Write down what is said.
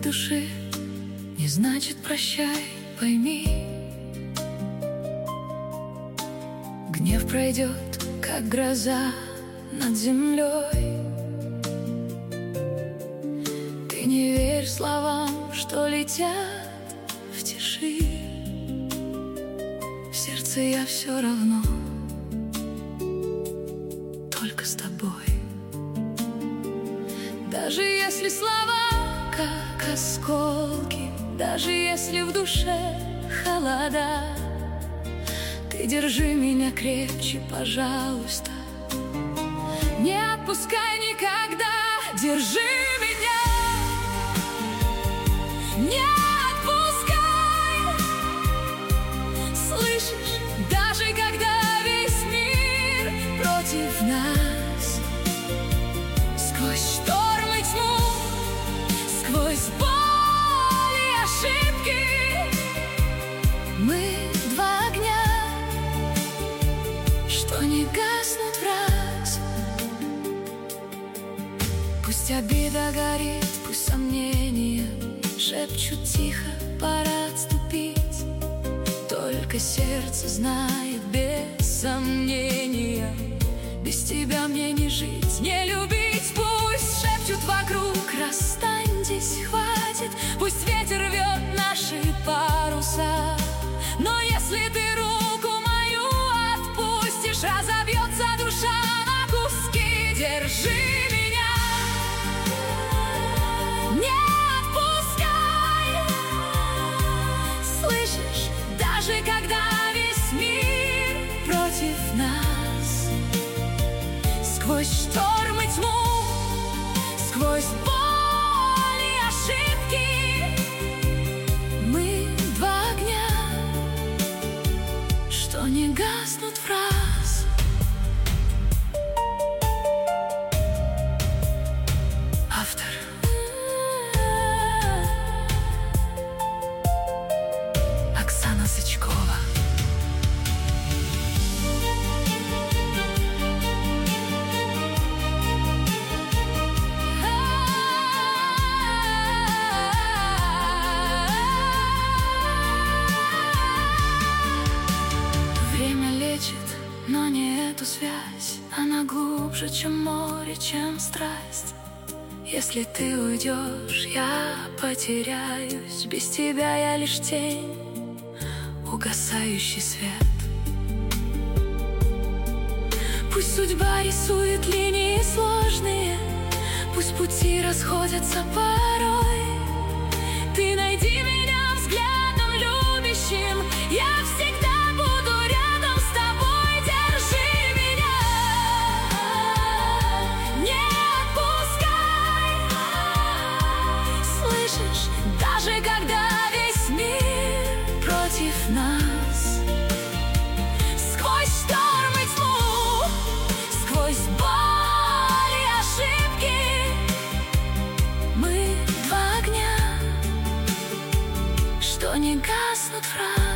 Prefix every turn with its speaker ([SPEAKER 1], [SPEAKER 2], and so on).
[SPEAKER 1] души не значит прощай, пойми. Гнев пройдет, как гроза над землей. Ты не верь словам, что летят в тиши. В сердце я все равно только с тобой. Даже если слова как осколки, даже если в душе холода, ты держи меня крепче, пожалуйста. Не отпускай никогда, держи меня. Не отпускай. Слышишь, даже когда весь мир против нас, сквозь шторм и тьму, сквозь боль и ошибки, мы два огня, что не гаснут враз. Пусть обида горит, пусть сомнения шепчут тихо, пора отступить. Только сердце знает без сомнения, без тебя мне не жить, не любить. Пусть шепчут вокруг, расстаньтесь, хватит. Пусть ветер рвет наши паруса, но если ты руку мою отпустишь, разобьется душа на куски. Держи меня. Не отпускай. Слышишь, даже когда весь мир против нас, сквозь шторм и тьму, сквозь боль и ошибки, мы два огня, что не гаснут враз. Автор Оксана Сычкова. Время лечит, но не эту связь. Она глубже, чем море, чем страсть. Если ты уйдешь, я потеряюсь. Без тебя я лишь тень, угасающий свет. Пусть судьба рисует линии сложные, пусть пути расходятся порой. Ты найди меня взглядом любящим, я всегда буду рядом с тобой. Держи меня. Не отпускай. Слышишь, даже когда весь мир против нас, сквозь шторм и тьму, сквозь боль и ошибки, мы два огня, что не гаснут враз.